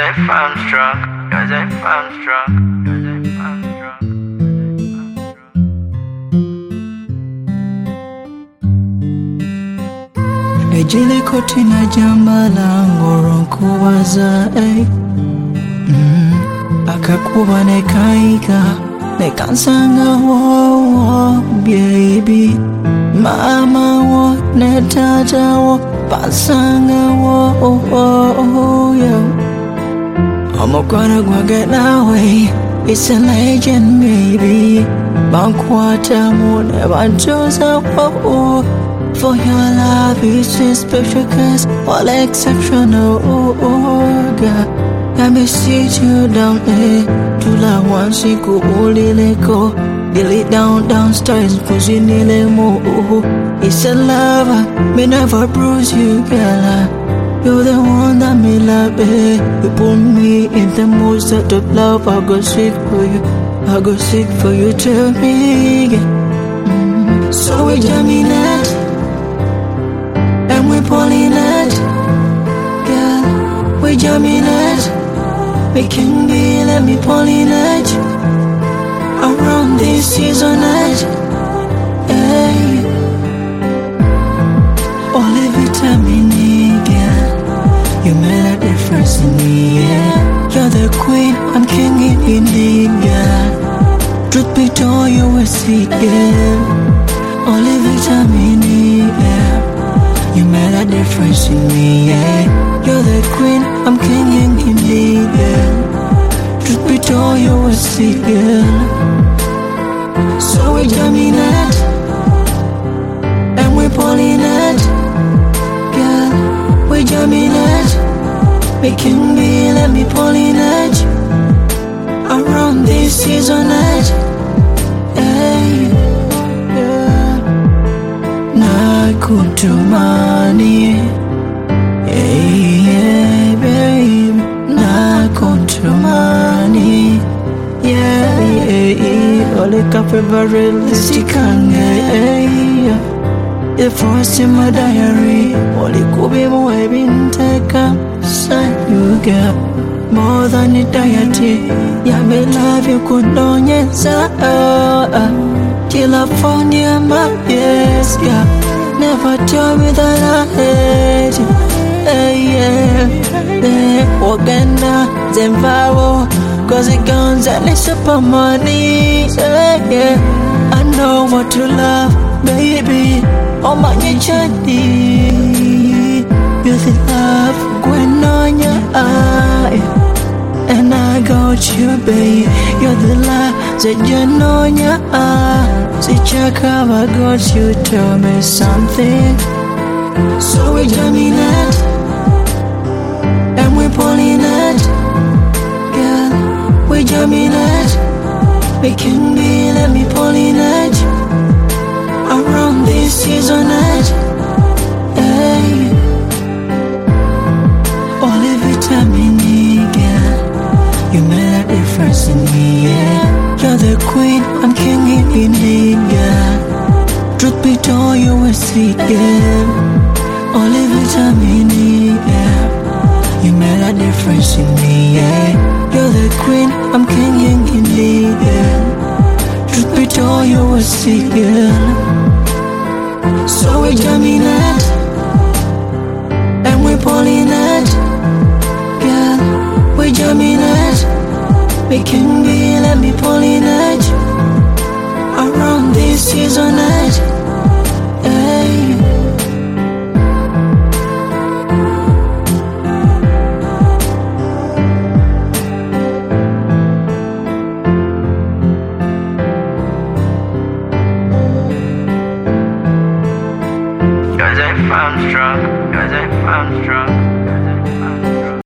if I'm strong, cause if I'm strong, cause if I'm strong. Ejile koti na jambala ngoron kuwaza akakuba nekaika nekansanga wo baby mama wo netata wo pasanga wo yeah. Omokwana gwage nawe it's a legend baby bankwata mo never chosa wo. For your love is a special case, all exceptional, God. Let me sit you down there, to la one she go only let go. Dilly downstairs, cause you nearly more. It's a lover, may never bruise you, girl. You're the one that me love, you put me in the most of the love. I go seek for you, I go seek for you, tell me. So we germinate. We pollinate, girl, we germinate. We can be, let me pollinate around this season edge. Hey, only vitamin E, girl. You made a difference in me, yeah. You're the queen, I'm king indeed, girl. Truth be told, you were sweet, girl. Only vitamin E, yeah. You made a difference in me, yeah. You're the queen, I'm king indeed, yeah. Truth be told, you're a sweet girl. So we germinate, and we pollinate, girl, we germinate. We can be, let me pollinate around this season edge. Hey. Nakuntumani, yeah, babe. Nakuntumani, yeah. Ole cafe barrel, yeah. The first in my diary, Ole kubi mo ebin teka, son you girl. More than a deity, yeah, me love you kundonyeza. California, my yes, yeah. Never tell me that I hate you. Hey, yeah. Waganda, Zimbabwe, cause it guns and it's up on money. Hey, yeah. I know what to love, baby. Oh, my chandi. You the love going on your eye. And I got you, babe. You're the light that you know in your eye. See, check how I got you, tell me something. So we germinate, and we pollinate, girl, we germinate. We can be, let me pollinate around this season edge. Hey, only vitamin E, girl. You made a difference in me, yeah. You're the queen, I'm king indeed, girl. Truth be told, you were sweet, girl. Only vitamin E, yeah. You made a difference in me, yeah. You're the queen, I'm king indeed, girl. Truth be told, you were sweet, girl. So we germinate, and we pollinate, girl, we germinate. We can be, let me pollinate around this season edge. Hey. Cause if I'm strong, cause if I'm strong.